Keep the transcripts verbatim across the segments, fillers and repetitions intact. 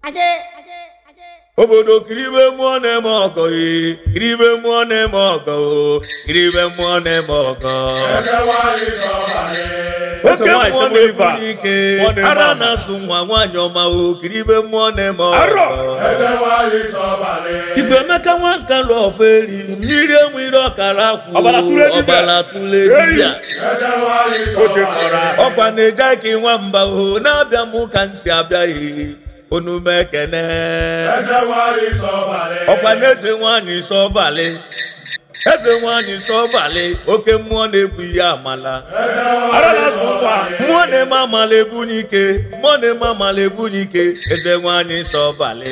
Obodo kiribe muone moko yi, kiribe muone moko, kiribe muone moko. Oke muone bunike, arana sumwa wanyoma o, kiribe muone moko. Ife meka wanka lo feri, mire mwiro karaku, obala tule dibia. Okwa neja ki wamba o, nabia mukansi abia yi. Onu mekene Okwa neze nwanyị sobale Eze nwanyị sobale Oke mmụọ na-ebu ya amala Mmụọ na-eme amala ebu n'ike Mmụọ na-eme amala ebu n'ike Eze nwanyị sobale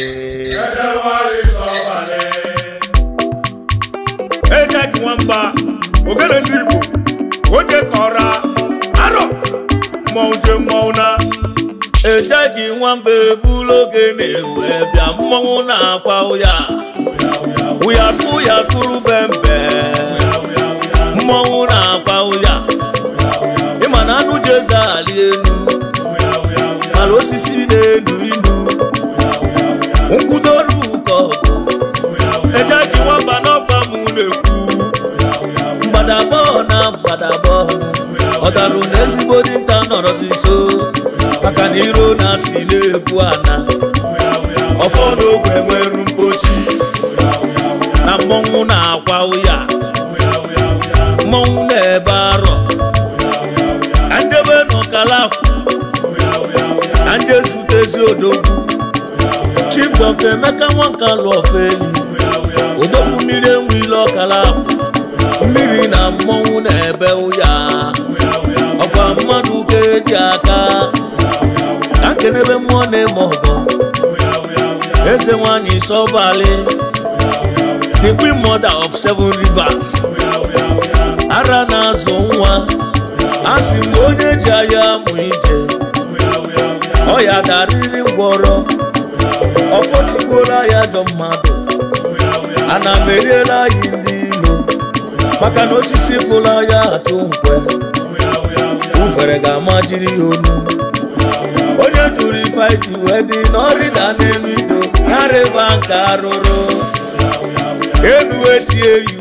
Eje gị nwamba Ogene ndị Igbo Oje kọra Aro Mmọnwụ je mmọnwụ na Ejagi nwambe buloge na-ewe bịa mmọnwụ na-akwa ụya ụya kụya kụrụ bembe mmọnwụ na-akwa ụya ịma na anụ jeze ali enu mara osisi na-enu inu nkwudoru ụkọ Ejagi nwamba n'ọkwa m na-ekwu mgbadabọ na mgbadabọ ọ darụ na ezigbo dinta nọrọzi nso maka na iro na-asị na-ebu ana ọfọdụ ogwe nwere mpochi na mmọnwụ na-akwa ụya mmọnwụ na-ebe arọ ka njebe n'ọkalakwụ ka nje zutezi odogwu Chief Doctor Emeka Nwanka Lụọfeli odogwu mmiri enwe ile ọkalakwụ mmiri na mmọnwụ na-ebe ụya ọkwa mmadụ ka eji aka ka nkenebe mmụọ na-eme ọgọ Eze nwanyị sobale the queen mother of seven rivers ara na-azụ nwa asị m onye ji anya amụ ije ọ ya darịrị ngwọrọ ọfọtigoola ya jọ mmadụ ana m eriela anyị ndị ilo maka na osisi fụla ya atụ nkwe ufere ga-ama jiri ya onu onye tụrụ ife iji wee dị n'ọrịda n'elu ido narịba nke arụrụ enu echi eyi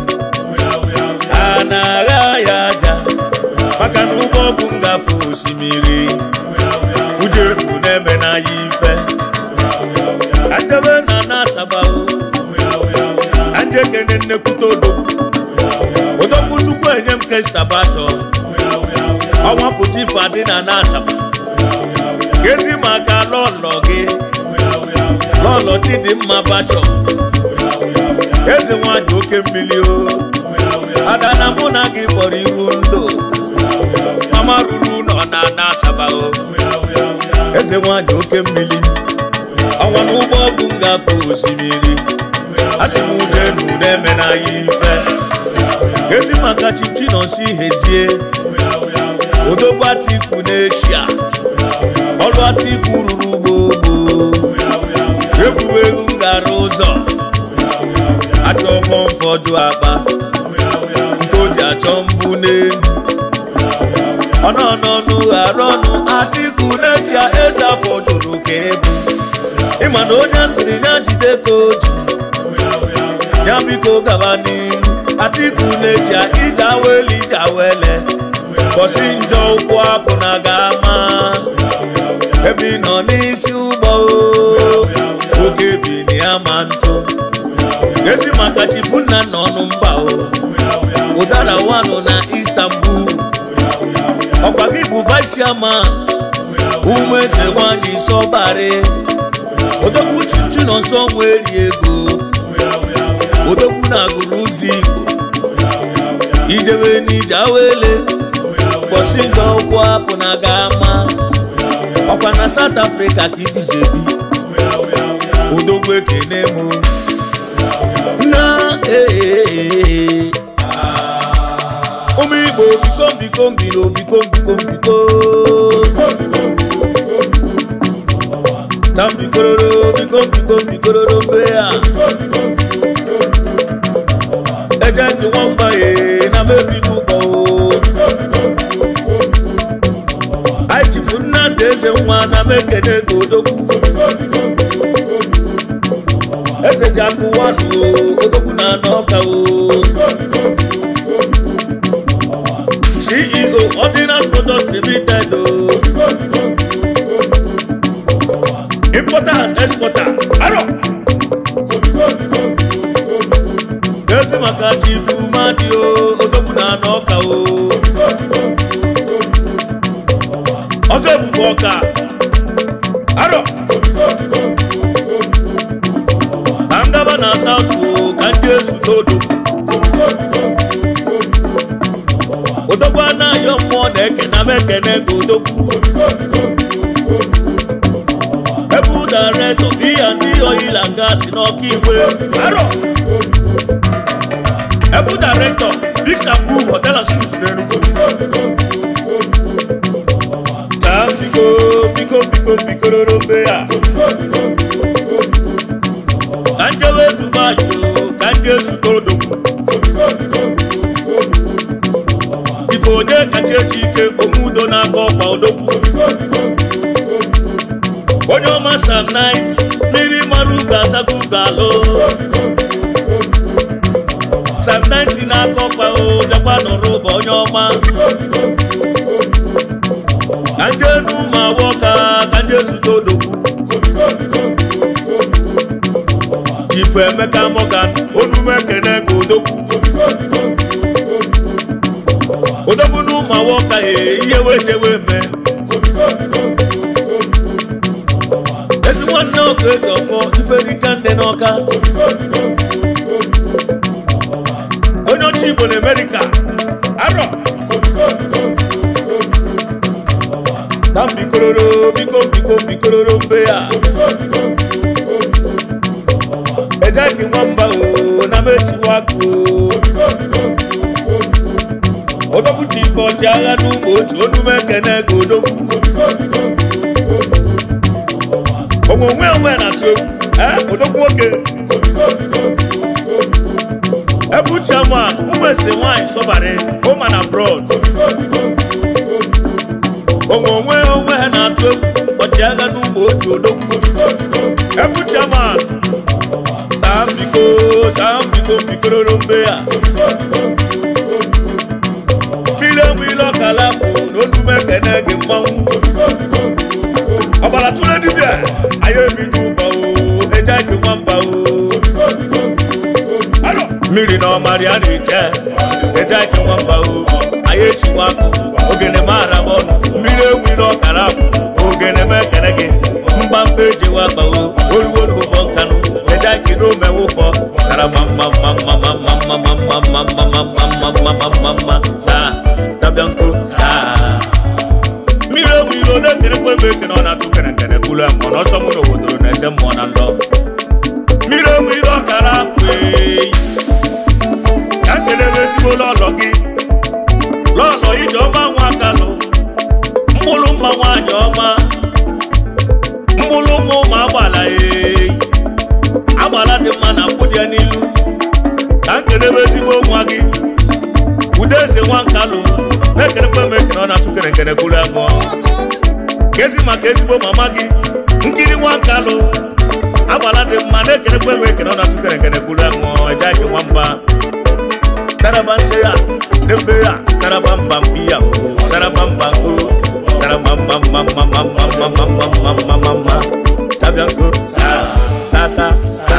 a na-agha ya aja maka na ụgbọ bụ ngafe osimiri ujeku na-eme na ya ife adebe na na-asabawo ajekene nnekwute odogwu odogwu chukwu enye m kestabasho ọnwa pụta ife adị na na-asaba gezi maka lọlọ gị lọlọ Chidimma Basho eze nwanyị oke mmiri o adana mụ na gị kpọrọ iru ndụ mama ruru nọ na na-asaba o eze nwanyị oke mmiri ọnwa n'ụgbọ bụ ngafe osimiri asị m ujenu na-eme na ya ife gezi maka Chief Chinonso Ihezie odogwu Atiku n'Eshia ọlụ Atiku ruru gbogbo ebuberu ngara ụzọ achọ ọfọ mfọdụ akpa nke o ji achọ mbụ n'elu ọnọnọnụ ghara ọnụ Atiku n'Eshia eze afọ jụrụ ka ebu ịma na onye asịrị ya jide ka o ji ya biko gaba n'ihu Atiku n'Eshia ije awele ije awele bọsi njọ ụkwụ apụ na ga-ama ebe ị nọ n'isi ụgbọ oge bi na ya ma ntụ ezi maka Chifunna n'ọnụ mba o ụdara wanụ na Istanbul ọkwa gị bụ vice chairman ụmụ eze nwanyị sobare odogwu Chief Chinonso nweri ego odogwu na-agụrụ ụzọ Igbo ijebe n'ije awele bọsi njọ ụkwụ apụ na ga-ama ọkwa na South Africa ka iguzebi odogwu ekene mụ na ee ụmụ Igbo biko biko mbilo biko biko biko tambikororo biko biko bikororo mbe ya eje gị nwamba ye na mebido ụkpọ Chifunna eze nwa na mekene godogwu ese jaku wanu odogu na noka o C E O Ordinance Products Limited o importer and exporter aro ese maka chief umadi o odogu na noka o ose buboka aro Angaba na South o kanje su todo Odogwa na yo mo na eke na mekene go odogwu Ebu director B and D Oil and Gas no kiwe aro Ebu director Big Sabu Hotel and Suites n'Enugu Tam biko biko biko biko rombe ya Kanje we Dubai yo, kanje su todo Ifo de kache chike omudo na kopa odoku Onyo Masam night, miri maruga sakuga lo Sam night na kopa o, jakwa no roba onyo ma Kanje numa woka, kanje su todo Chief Emeka Morgan, Onumekene Godoku Odoku numa woka e, iye weche weme Esi one no great of all, iferi kande noka Onyo chibo in America, aro Tam bikororo, biko biko bikororo mbeya Ejaki mwamba o, na mechi wako Odoku chifo chiaga numo, chonume kene godoku Omo mwe mwe na tu, eh, odoku woke Ebu chairman, umese wine sobare, home and abroad Omo mwe mwe na tu, ochiaga numo, chodoku Ebu chairman Sambiko, sambiko, biko rombea Milo, milo, kalapo, nonume kenege mmangu Abala tule dibia, aye mijuba o, ejaki mwamba o Alo, mili no mariani ite, ejaki mwamba o Aye chiwako, ogene mara mono Milo, milo, kalapo, ogene me kenege Mbambe jiwaba o, olu olu bonkanu Ejaki no me wupo Sara mama mama mama mama mama mama mama mama mama Sa, sa bianco, sa Miro miro ne kene kwe meke no na tu kene kene kule Mono somu no wodoro ne se mwana ndo Miro miro kara kwe Kankele wesibo lolo gi Lolo ijo ma wakalo Mbulu mma wanyoma Mbulu mo ma wala e Abala de mana kudia nilu Kankele wesibo mwagi Udeze wankalo Mekene kwe meke no na tu kene kene kule mo Kezi ma kezi bo mamagi Nkiri wankalo Abala de mana kene kwe meke no na tu kene kene kule mo Ejaki wamba Saraban seya Dembeya Saraban bambia Saraban bango Saraban bam bam bam bam bam bam bam bam bam bam Sabianko Sa Sa Sa